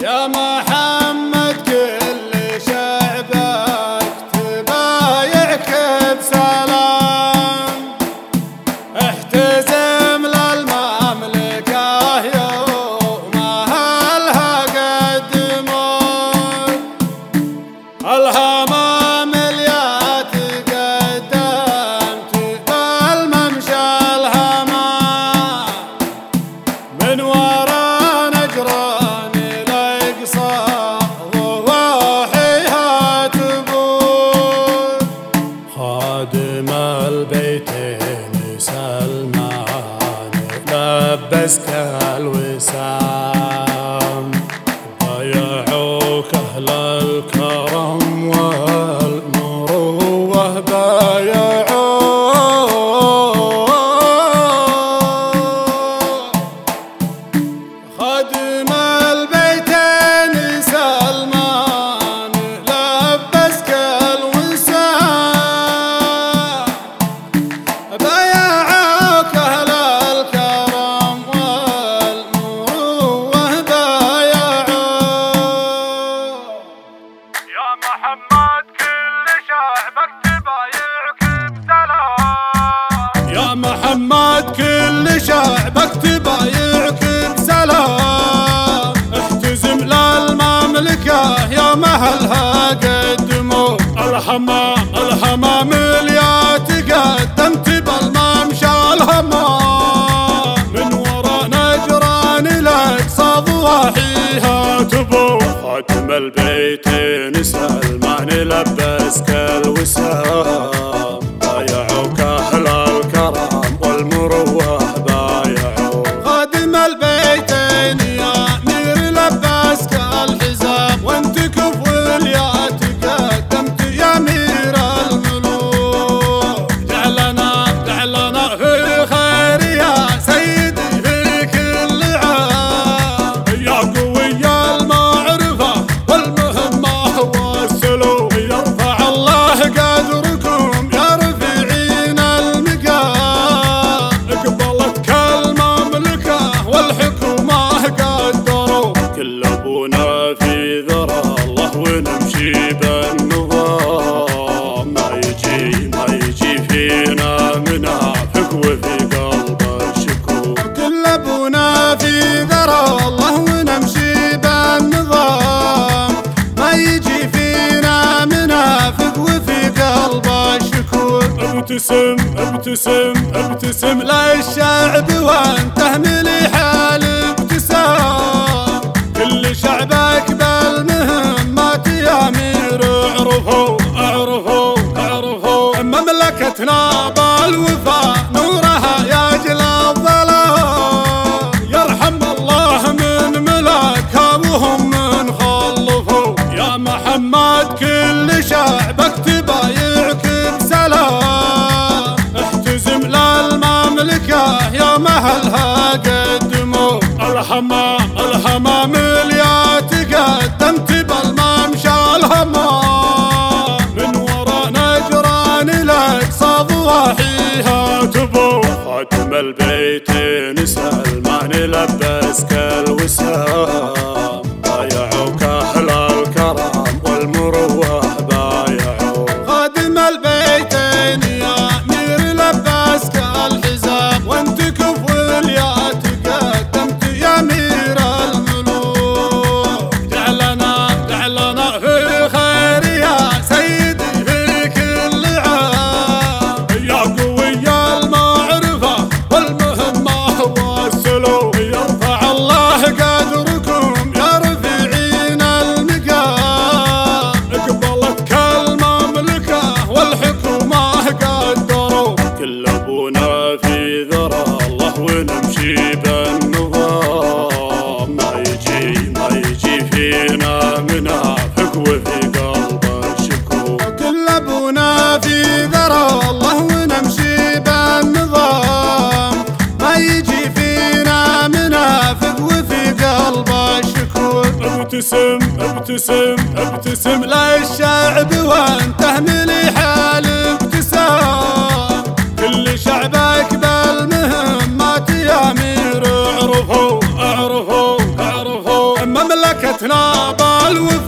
يا محمد كل شعبك تبايعك بسلام، احتزم للمملكة يوم أهلها قدموك، الهمام اللي تقدمت بالممشى الهمام، من ورا نجران الأقصى ضواحيها تبوك، خادم البيتين سلمان لبسك الوسام، بايعوك أهل الكرم والمروة بايعوك، خادم البيتين سلمان لبسك الوسام، بايعوك أهل الكرم والمروة بايعوك، يا محمد كل شعبك تبايعك بسلام، يا محمد كل شعبك تبايعك بسلام، احتزم للمملكة يا مهلها قدموك، الهمام اللي تقدمت بالممشى الهمام، من ورا نجران الأقصى ضواحيها تبوك، خاتم البيتين سلمان لبسك الوسام، بايعوك أهل الكرم والمروة بايعوك، خادم البيتين يا أمير لبسك الحزام، وانت كفو يا تقدمت يا أمير الملوك، جعلنا في خير يا سيدي في كل عام، يا قوي المعرفة والمهمة والسلوك، يرفع الله قدركم يا رفيعين المقام، اقبلتك المملكة والحكومة قدروا، كل ابونا في ذرى الله ونمشي بالنظام، ما يجي فينا منافق وفي قلبه شكوك، كل ابونا في ذرى الله ونمشي بالنظام، ما يجي فينا منافق وفي قلبه شكوك، ابتسم للشعب وانته مليح الابتسام، كل شعبك بالمهمات يا أمير اعرفوا مملكتنا بالوفاء نورها يجلى الظلام، يرحم الله من ملكها وهم من خلفوا، يا محمد كل شعبك تبايعك بسلام، احتزم للمملكة يا مهلها قدموك، الهمام اللي تقدمت بالممشى الهمام، من ورا نجران الأقصى ضواحيها تبوك، خاتم البيتين سلمان لبسك الوسام، بايعوك أهل الكرم والمروة بايعوك، خادم البيتين يا أمير لبسك الحزام، وانت كفو يا تقدمت يا أمير الملوك، جعلنا في خير يا سيدي في كل عام، يا قوي المعرفة والمهمة والسلوك، يرفع الله قدركم يا رفيعين المقام، اقبلتك المملكة والحكومة قدروا، كل ابونا في ذرى الله ونمشي بالنظام، ما يجي فينا منافق وفي قلبه شكوك، كل ابونا في ذرى الله ونمشي بالنظام، ما يجي فينا منافق وفي قلبه شكوك، ابتسم للشعب وانته مليح الابتسام، كل شعبك بالمهمات يا أمير اعرفوا مملكة وحشتنا بالوفا